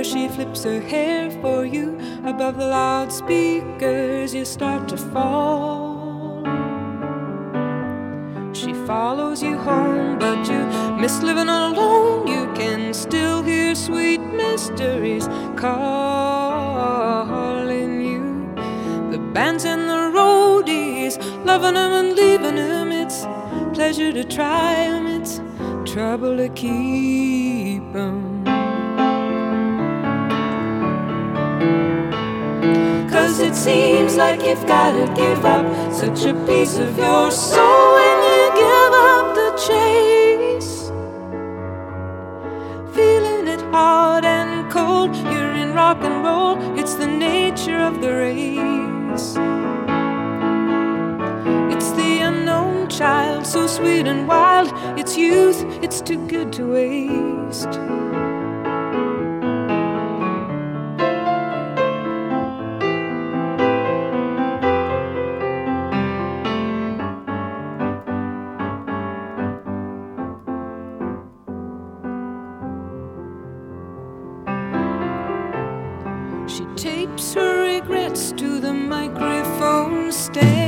she flips her hair for you. Above the loudspeakers you start to fall. She follows you home, but you miss living alone. You can still hear sweet mysteries calling you. The bands and the roadies, loving him and leaving him. It's pleasure to try him, it's trouble to keep him. 'Cause it seems like you've gotta give up such a piece of your soul when you give up the chase. Feeling it hard and cold, you're in rock and roll. It's the nature of the race. It's the unknown child, so sweet and wild. It's youth, it's too good to waste. She tapes her regrets to the microphone stand.